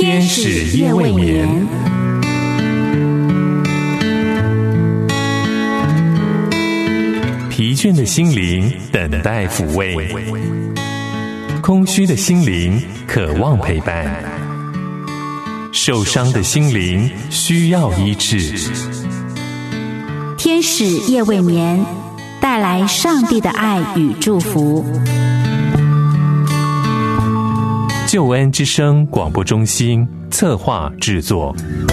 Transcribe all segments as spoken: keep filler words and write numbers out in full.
天使夜未眠。疲倦的心灵等待抚慰，空虚的心灵渴望陪伴，受伤的心灵需要医治。 天使夜未眠，带来上帝的爱与祝福。 救恩之声广播中心策划制作。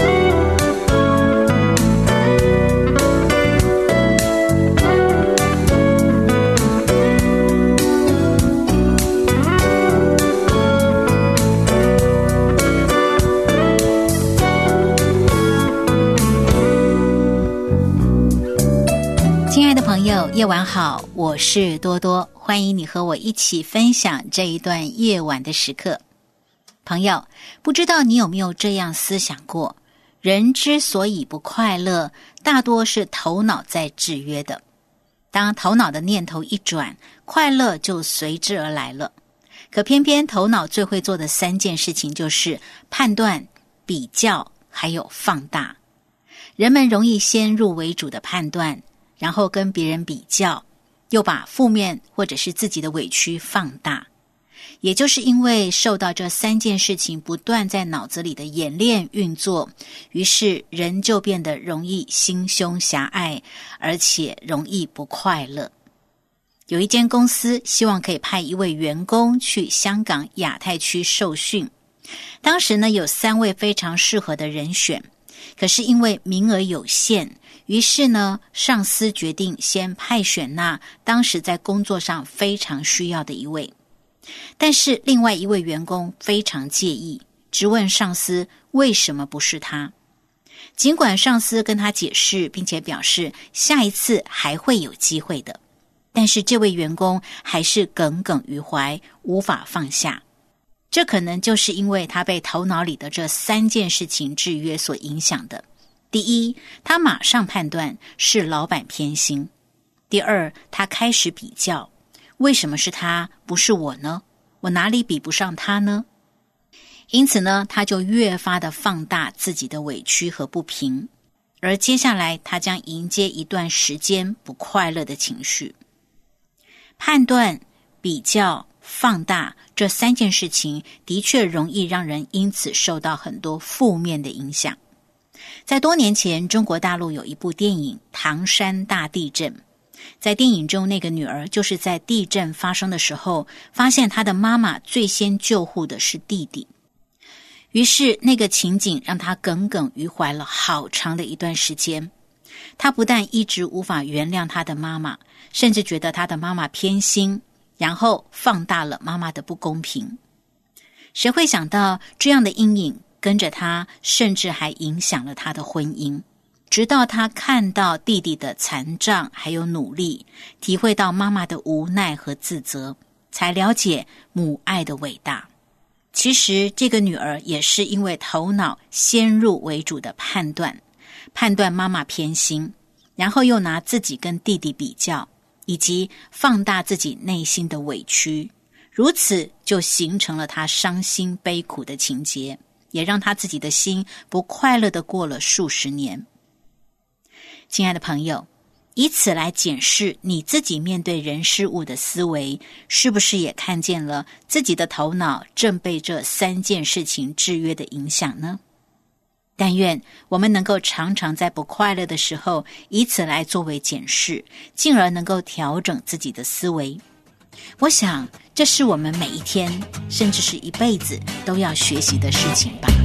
亲爱的朋友，夜晚好，我是多多，欢迎你和我一起分享这一段夜晚的时刻。朋友，不知道你有没有这样思想过，人之所以不快乐，大多是头脑在制约的。当头脑的念头一转，快乐就随之而来了。可偏偏头脑最会做的三件事情就是判断、比较，还有放大。人们容易先入为主的判断，然后跟别人比较，又把负面或者是自己的委屈放大。也就是因为受到这三件事情不断在脑子里的演练运作，于是人就变得容易心胸狭隘，而且容易不快乐。有一间公司希望可以派一位员工去香港亚太区受训，当时呢有三位非常适合的人选，可是因为名额有限，于是呢上司决定先派选那当时在工作上非常需要的一位。但是另外一位员工非常介意，质问上司为什么不是他。尽管上司跟他解释，并且表示下一次还会有机会的，但是这位员工还是耿耿于怀，无法放下。这可能就是因为他被头脑里的这三件事情制约所影响的。第一，他马上判断是老板偏心。第二，他开始比较，为什么是他，不是我呢？我哪里比不上他呢？因此呢，他就越发的放大自己的委屈和不平，而接下来他将迎接一段时间不快乐的情绪。判断、比较、放大这三件事情的确容易让人因此受到很多负面的影响。在多年前，中国大陆有一部电影《唐山大地震》。在电影中，那个女儿就是在地震发生的时候，发现她的妈妈最先救护的是弟弟。于是那个情景让她耿耿于怀了好长的一段时间。她不但一直无法原谅她的妈妈，甚至觉得她的妈妈偏心，然后放大了妈妈的不公平。谁会想到这样的阴影跟着她，甚至还影响了她的婚姻。直到他看到弟弟的残障还有努力，体会到妈妈的无奈和自责，才了解母爱的伟大。其实这个女儿也是因为头脑先入为主的判断，判断妈妈偏心，然后又拿自己跟弟弟比较，以及放大自己内心的委屈，如此就形成了她伤心悲苦的情节，也让她自己的心不快乐地过了数十年。亲爱的朋友，以此来检视你自己面对人事物的思维，是不是也看见了自己的头脑正被这三件事情制约的影响呢？但愿我们能够常常在不快乐的时候，以此来作为检视，进而能够调整自己的思维。我想，这是我们每一天，甚至是一辈子都要学习的事情吧。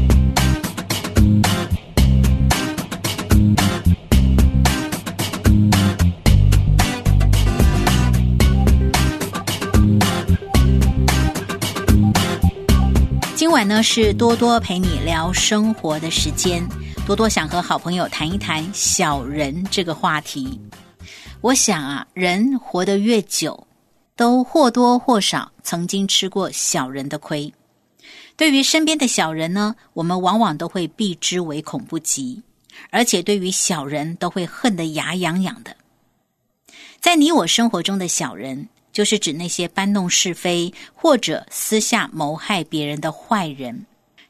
今晚呢是多多陪你聊生活的时间，多多想和好朋友谈一谈小人这个话题。我想啊，人活得越久，都或多或少曾经吃过小人的亏。对于身边的小人呢，我们往往都会避之唯恐不及，而且对于小人都会恨得牙痒痒的。在你我生活中的小人，就是指那些搬弄是非或者私下谋害别人的坏人。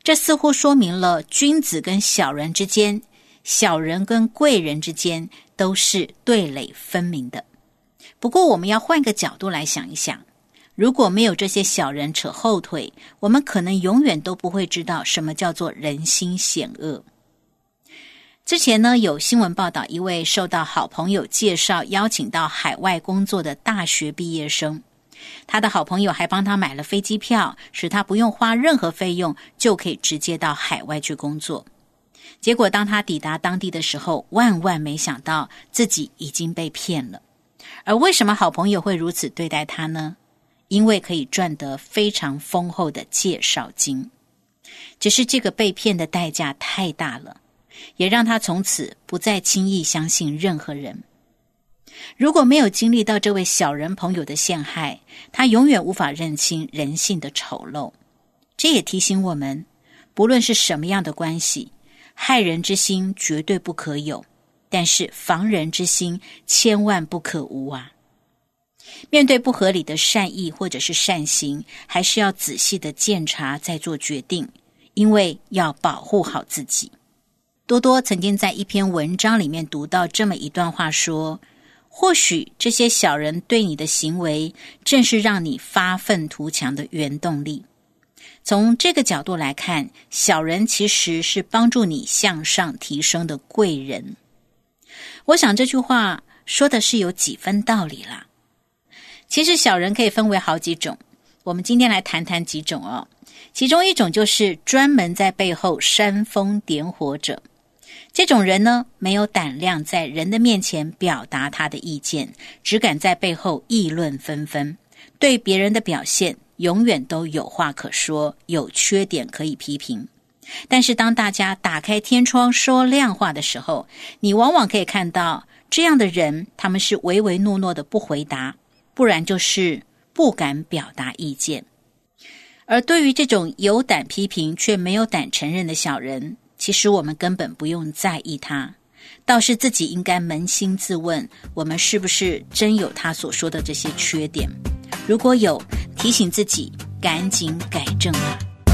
这似乎说明了君子跟小人之间，小人跟贵人之间都是对垒分明的。不过我们要换个角度来想一想，如果没有这些小人扯后腿，我们可能永远都不会知道什么叫做人心险恶。之前呢，有新闻报道一位受到好朋友介绍邀请到海外工作的大学毕业生，他的好朋友还帮他买了飞机票，使他不用花任何费用就可以直接到海外去工作。结果当他抵达当地的时候，万万没想到自己已经被骗了。而为什么好朋友会如此对待他呢？因为可以赚得非常丰厚的介绍金。只是这个被骗的代价太大了，也让他从此不再轻易相信任何人。如果没有经历到这位小人朋友的陷害，他永远无法认清人性的丑陋。这也提醒我们，不论是什么样的关系，害人之心绝对不可有，但是防人之心千万不可无啊。面对不合理的善意或者是善行，还是要仔细的检查再做决定，因为要保护好自己。多多曾经在一篇文章里面读到这么一段话说，或许这些小人对你的行为正是让你发愤图强的原动力。从这个角度来看，小人其实是帮助你向上提升的贵人。我想这句话说的是有几分道理啦。其实小人可以分为好几种，我们今天来谈谈几种哦。其中一种就是专门在背后煽风点火者。这种人呢，没有胆量在人的面前表达他的意见，只敢在背后议论纷纷，对别人的表现永远都有话可说，有缺点可以批评。但是当大家打开天窗说亮话的时候，你往往可以看到这样的人，他们是唯唯诺诺的不回答，不然就是不敢表达意见。而对于这种有胆批评却没有胆承认的小人，其实我们根本不用在意他，倒是自己应该扪心自问，我们是不是真有他所说的这些缺点？如果有，提醒自己赶紧改正啊。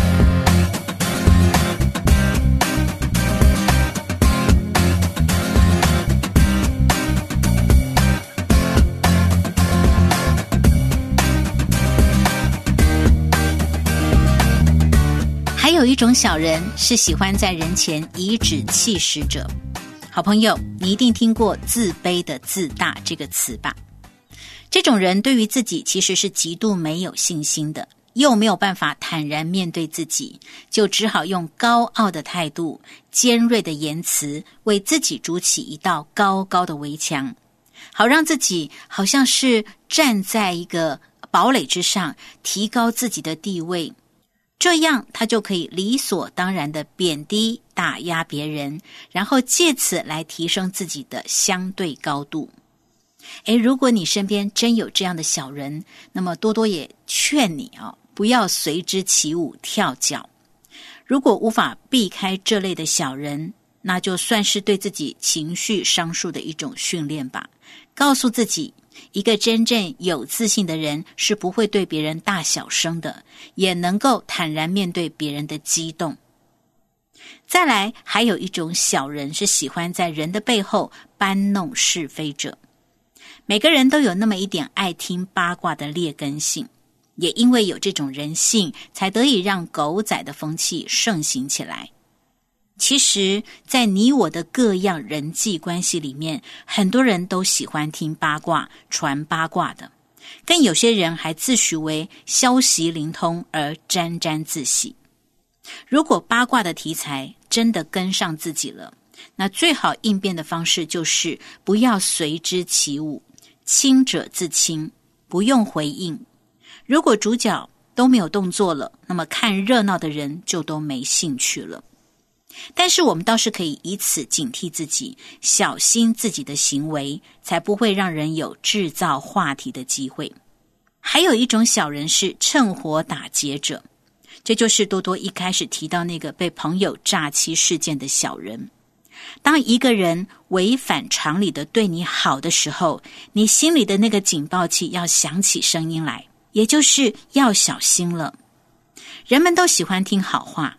还有一种小人是喜欢在人前颐指气使者。好朋友，你一定听过自卑的自大这个词吧？这种人对于自己其实是极度没有信心的，又没有办法坦然面对自己，就只好用高傲的态度、尖锐的言辞为自己筑起一道高高的围墙，好让自己好像是站在一个堡垒之上，提高自己的地位。这样他就可以理所当然的贬低打压别人，然后借此来提升自己的相对高度。诶，如果你身边真有这样的小人，那么多多也劝你啊、哦，不要随之起舞跳脚。如果无法避开这类的小人，那就算是对自己情绪商数的一种训练吧。告诉自己，一个真正有自信的人是不会对别人大小声的，也能够坦然面对别人的激动。再来，还有一种小人是喜欢在人的背后搬弄是非者。每个人都有那么一点爱听八卦的劣根性，也因为有这种人性，才得以让狗仔的风气盛行起来。其实在你我的各样人际关系里面，很多人都喜欢听八卦、传八卦的，更有些人还自诩为消息灵通而沾沾自喜。如果八卦的题材真的跟上自己了，那最好应变的方式就是不要随之起舞，清者自清，不用回应。如果主角都没有动作了，那么看热闹的人就都没兴趣了。但是我们倒是可以以此警惕自己，小心自己的行为，才不会让人有制造话题的机会。还有一种小人是趁火打劫者，这就是多多一开始提到那个被朋友诈欺事件的小人。当一个人违反常理的对你好的时候，你心里的那个警报器要响起声音来，也就是要小心了。人们都喜欢听好话，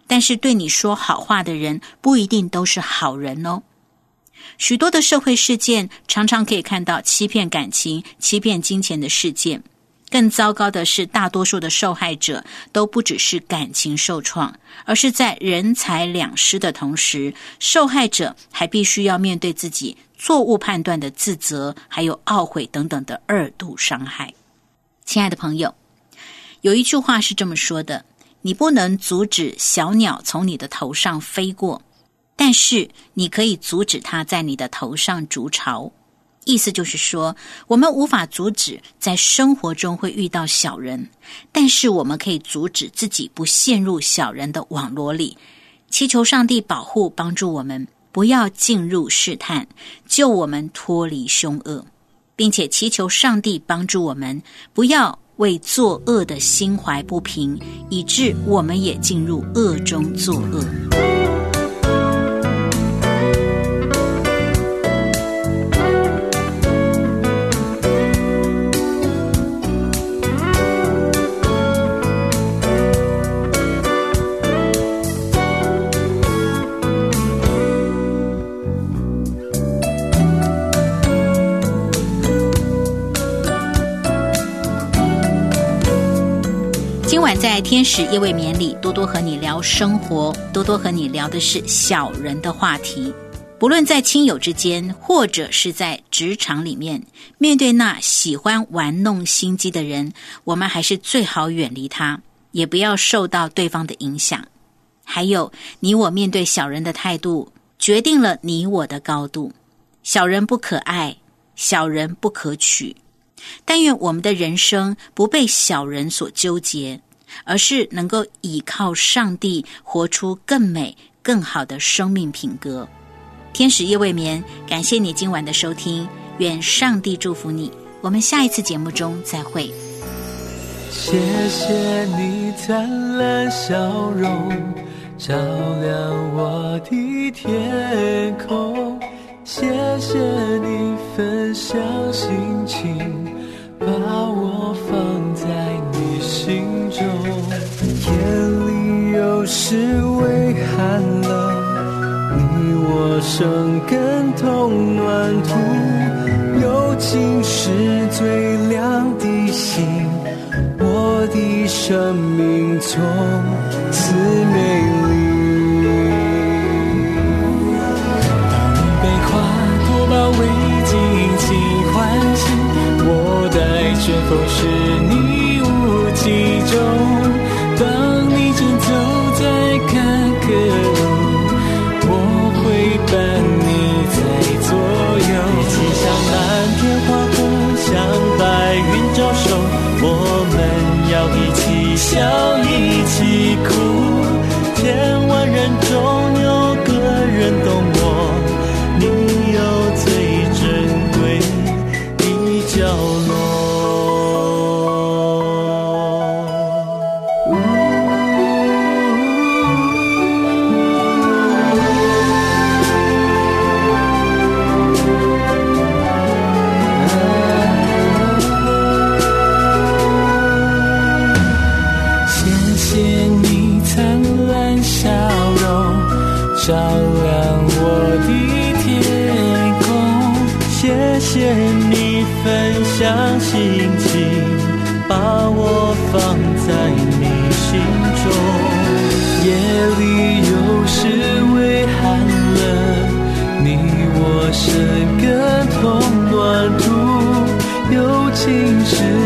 但是对你说好话的人不一定都是好人哦。许多的社会事件常常可以看到欺骗感情、欺骗金钱的事件。更糟糕的是，大多数的受害者都不只是感情受创，而是在人财两失的同时，受害者还必须要面对自己错误判断的自责，还有懊悔等等的二度伤害。亲爱的朋友，有一句话是这么说的，你不能阻止小鸟从你的头上飞过，但是你可以阻止它在你的头上筑巢。意思就是说，我们无法阻止在生活中会遇到小人，但是我们可以阻止自己不陷入小人的网罗里，祈求上帝保护帮助我们不要进入试探，救我们脱离凶恶，并且祈求上帝帮助我们不要为作恶的心怀不平，以致我们也进入恶中作恶。今晚在天使夜未眠里，多多和你聊生活，多多和你聊的是小人的话题。不论在亲友之间，或者是在职场里面，面对那喜欢玩弄心机的人，我们还是最好远离他，也不要受到对方的影响。还有，你我面对小人的态度，决定了你我的高度。小人不可爱，小人不可取。但愿我们的人生不被小人所纠结，而是能够倚靠上帝，活出更美更好的生命品格。天使夜未眠，感谢你今晚的收听，愿上帝祝福你，我们下一次节目中再会。 谢谢你灿烂笑容，照亮我的天空，谢谢你分享心情，把我放在你心中。夜里有时微寒冷，你我生根同暖土，友情是最亮的星，我的生命从此美丽。当被花朵包围，尽情欢喜，我待卷风是你无迹中。当你正走在坎坷路，我会伴你在左右，一起向蓝天花红，向白云招手，我们要一起笑一起哭，千万人中有个人懂我，你有最珍贵的角落。照亮我的天空，谢谢你分享心情，把我放在你心中。夜里有时微寒冷，你我生根同暖土，友情是